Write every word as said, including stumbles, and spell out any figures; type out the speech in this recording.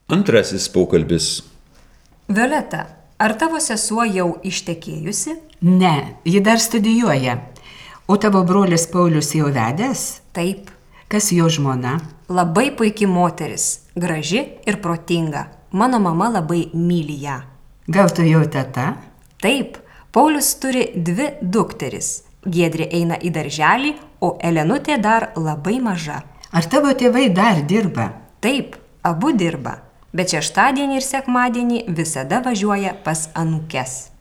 Antrasis pokalbis. Violeta, ar tavo sesuo jau ištekėjusi? Ne, ji dar studijuoja. O tavo brolis Paulius jau vedęs? Taip. Kas jo žmona? Labai puiki moteris, graži ir protinga. Mano mama labai myli ją. Gal tu jau teta? Taip, Paulius turi dvi dukteris. Giedrė eina į darželį, o Elenutė dar labai maža. Ar tavo tėvai dar dirba? Taip, abu dirba, bet šeštadienį ir sekmadienį visada važiuoja pas anūkes.